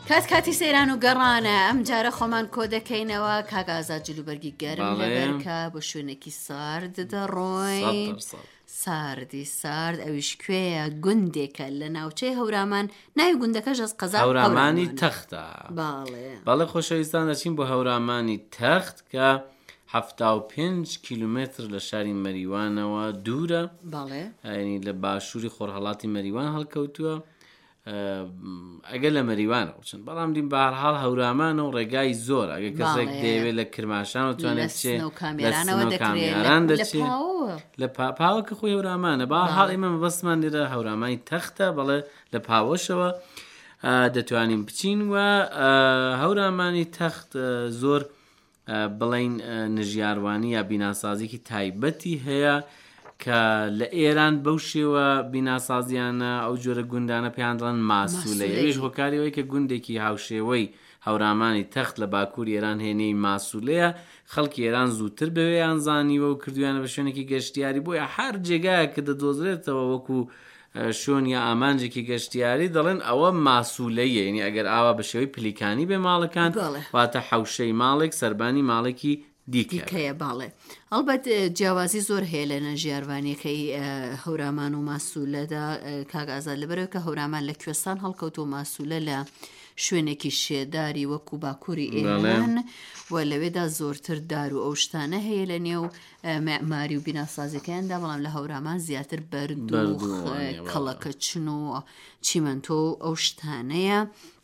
کاتی سەیران و گەڕانە ئەم جارە خۆمان کۆ دەکەینەوە کاگازات جلوبەرگی گەرم لەبەرکە بۆ شوێنێکی سارد دەڕۆین. ساردی سارد ئەویش کوێیە گوندێکە لە ناوچەی هەورامان. ناوی گوندەکەش ئەس قەزا هەورامانی تەختە. باڵێ خۆشەویستان دەچین بۆ هەورامانی تەخت کە 75 کیلومتر لە شاری مەریوانەوە دوورە. ینی لە باشووری خۆرهەڵاتی مەریوان هەڵکەوتووە. ئەگەر لە مەریوانە بچن بەڵام دیم بەهەرحاڵ هەورامانە و ڕێگای زۆر ئەگەر کەسێک دەیەوێت لە کرماشان و توانێت کامێران دەچێت لە پاوەکە خۆی هەورامانە. بەهەرحاڵ ئێمە بەسمان لێرە هەورامانی تەختە بەڵێ لە پاوەشەوە دەتوانین بچین و هەورامانی تەخت زۆر بڵین نژیاروانی یا بیناسازیکی تایبەتی هەیە کە لە ئێران بەو شێوە بیناسازیانە ئەو جۆرە گوندانە پێیان دەڵێن ماسوولە. ئەویش هۆکاریەوەی کە گوندێکی هاوشێوەی هەورامانی تەخت لە باکووری ئێران هێنەی ماسوولەیە. خەڵکی ئێران زووتر بەوەیان زانیوە و کردویانە بە شوێنێکی گەشتیاری بۆیە هەر جێگایە کە دەدۆزرێتەوە وەکو شۆن یا ئامانجێکی گەشتیاری دەڵێن ئەوە ماسوولەیە. یعنی ئەگەر ئاوا بە شێوەی پلیکانی بێ ماڵەکان واتە حەوشەی ماڵێک سەربانی ماڵێکی دیکەیە. باڵێ هەڵبەت جیاوازی زۆر هەیە لە نەژیاروانیەکەی هەورامان و ماسوولەدا کاگازات لەبەرەوە کە هەورامان لە کوێستان هەڵکەوت و ماسوولە لە شوێنێکی شێداری وەکو باکووری ئێران و لەوێدا زۆرتر دار و ئەو شتانە هەیە لە نێو مەعماری و بیناسازیەکەیاندا. بەڵام لە هەورامان زیاتر بەرد و کەڵەکە چن و چیمەنتۆ ئەو شتانەیە.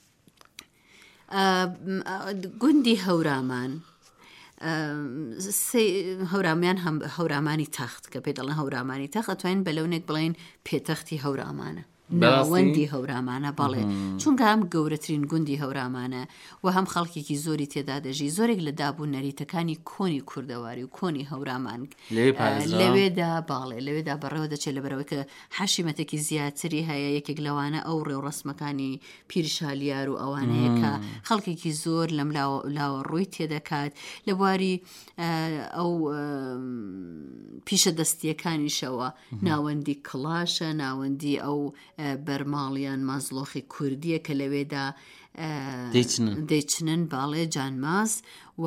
گوندی هەورامان هەورامیان هەورامانی تەخت کە پێ دەڵێن هەورامانی تەخت ئەتوانین بەلەونێک بڵێن پێتەختی هەورامانە ناوەندی هەورامانە. بەڵێ چونکە هەم گەورەترین گوندی هەورامانە و هەم خەڵکێکی زۆری تێدا دەژی. زۆرێک لە دابوو نەریتەکانی کۆنی کوردەواری و کۆنی هەورامان لەوێدا باڵێ لەوێدا بەڕێوە دەچێت لەبەرەوەی کە حەشیمەتێکی زیاتری هەیە. یەکێک لەوانە ئەو ڕێوڕەسمەکانی پیرشالیار و ئەوانەیە کە خەڵکێکی زۆر لەم لاوە ڕووی تێدەکات لە بواری ئەو پیشە دەستیەکانیشەوە. ناوەندی کڵاشە، ناوەندی ئەو بەرماڵیان مازلۆخی کوردیە کە لەوێدا دەیچنن. باڵێ جانماز و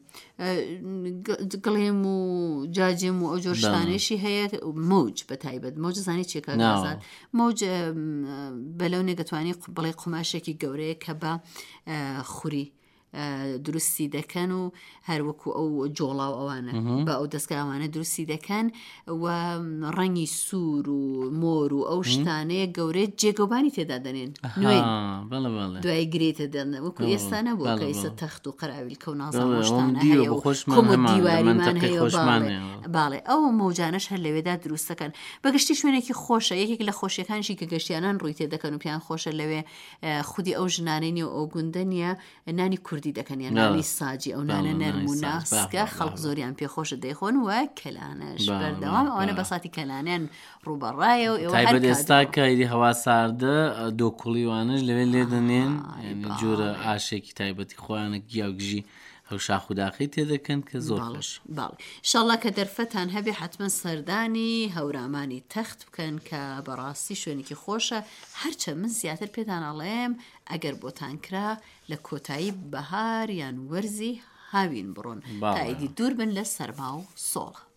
گڵێم و جاجم و ئەو جۆرشتانێشی هەیە. مەوج بە تایبەت مەوج زانی چێکە گازات مەوج بەلەونێ دەتوانی بڵێ قماشێکی گەورەیە کە بە خوری دروستی دەکەن و هەروەکو ئەو جۆڵاو ئەوانە بە ئەو دەستگاوانە دروستی دەکەن و ڕەنگی سوور و مۆر و ئەو شتانەیە گەورەیە جێگەوبانی تێدا دەنێن دوای گرێتە دەن وەکو ئێستانە بۆ کەیسە تەخت و قەراویلکە و نازانم شتانە هەیە و کۆم و دیواریمان هەیە. باڵێ ئەو مەوجانەش هەر لەوێدا دروستەکەن. بەگشتی شوێنێکی خۆشە. یەکێک لە خۆشیەکانشی کە گەشتیانان ڕووی تێدەکەن و پیان خۆشە لەوێ خودی ئەو ژنانەی و ئەو گوندە نیە نانی کوردی دەکەن یان نانی ساجی ئەو نانە نەرم و ناسکە خەڵک زۆریان پێخۆشە دەیخۆن و کەلانەش بەردەوام ئەوانە بەساتی کەلانیان ڕوبەڕایە و تایبەت ئێستا کەیری هەوا ساردە دۆکوڵیوانش لەوێ لێ دەنێن جۆرە ئاشێکی تایبەتی خۆیانە گیاوگژی ئەو شاخوداخی تێدەکەن کە زۆر خۆش. باڵ ئینشاڵڵا کە دەرفەتان هەبێ حتمما سەردانی هەورامانی تەخت بکەن کە بەڕاستی شوێنێکی خۆشە. هەرچە من زیاتر پێتان ئەڵێم ئەگەر بۆتان کرا لە کۆتایی بەهار یان وەرزی هاوین بڕۆن تا ئیدی دوور بن لە سەرما و سۆڵ.